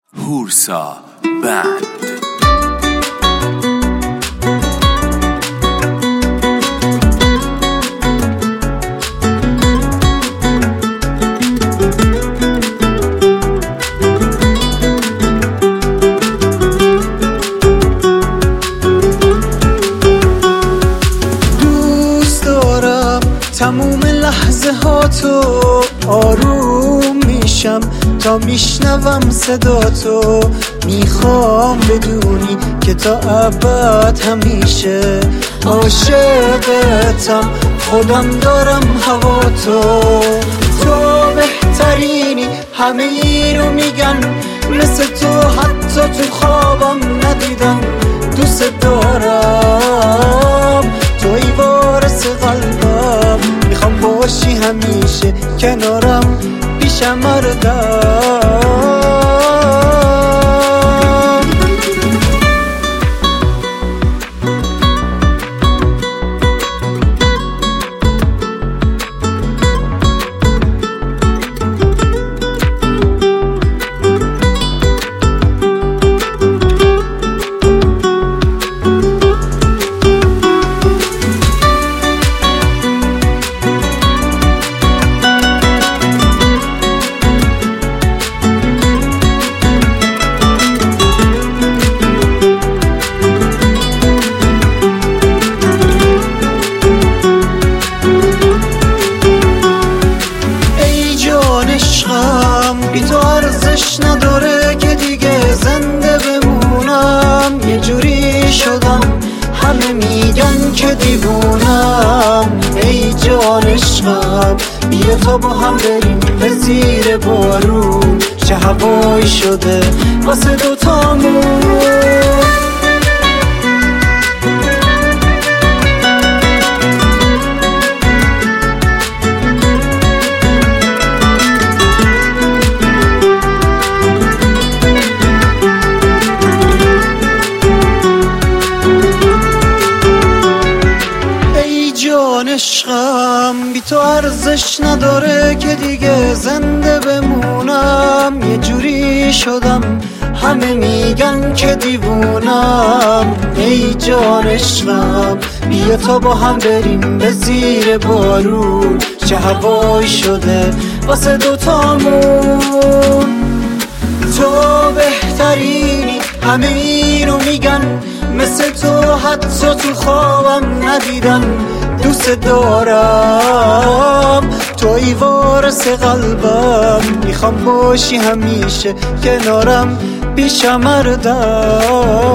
هورسا بند. تموم لحظه ها تو آروم میشم تا میشنوم صدا تو. میخوام بدونی که تا ابد همیشه عاشقتم، خودم دارم هوا تو. تو بهترینی، همه ای رو میگن، مثل تو حتی تو خوابم ندیدم. دوست دارم، توی وارث قلبم، میخوام باشی همیشه کنارم، پیشم مردم. بی تو ارزش نداره که دیگه زنده بمونم. یه جوری شدم همه میگن که دیوونم. ای جان عشقم، بیا تا با هم بریم به زیر بارون. چه هوایی شده واسه دوتامون. عشقم، بی تو ارزش نداره که دیگه زنده بمونم. یه جوری شدم همه میگن که دیوونم. ای جان عشقم، بیا تا با هم بریم به زیر بارون. چه هوایی شده واسه دوتامون. تو بهترینی، همه ای رو میگن، مثل تو حتی تو خوابم ندیدم. دوست دارم، توی وارث قلبم، میخوام باشی همیشه کنارم، پیشم مردم.